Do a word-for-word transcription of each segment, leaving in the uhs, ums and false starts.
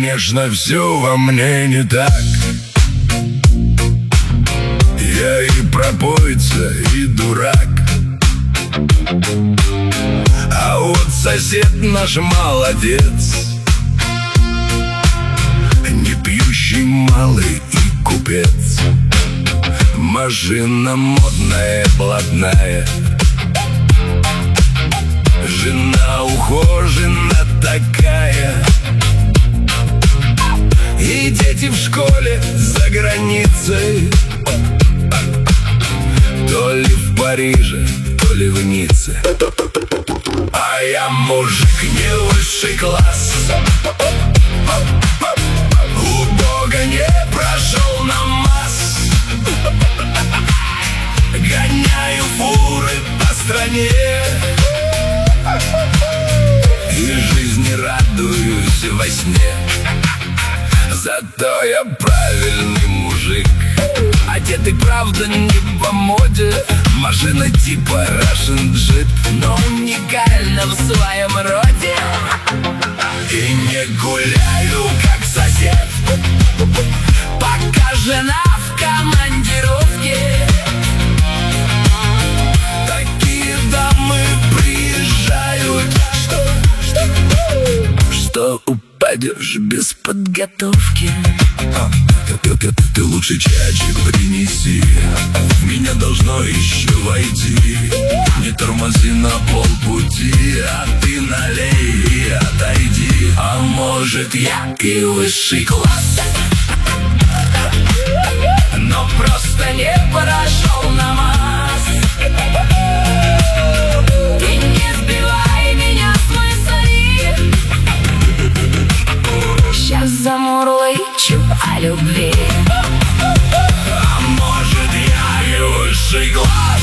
конечно, все во мне не так. Я и пропойца, и дурак. А вот сосед наш молодец, не пьющий малый и купец. Машина модная, блатная, жена ухожена такая, и дети в школе за границей, то ли в Париже, то ли в Ницце. А я мужик не высший класс, у Бога не прошел намаз. Гоняю фуры по стране и жизни радуюсь во сне. Зато я правильный мужик, одетый, правда, не по моде. Машина типа Russian Jeep, но уникальна в своем роде. И не гуляю, как сосед, пока жена в командировке. Такие дамы приезжают, что, что, что упадешь без подготовки. А, ты, ты, ты, ты лучше чайчик принеси, в меня должно еще войти. Не тормози на полпути, а ты налей и отойди. А может, я и высший класс, но просто не прошел намаз. И не сбивай меня с мысли, сейчас замурлычу о любви. А может, я и высший класс,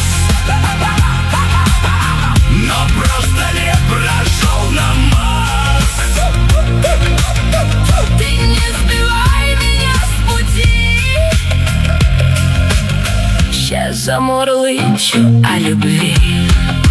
но просто не прошел намаз. Ты не сбивай меня с пути, сейчас замурлычу о любви.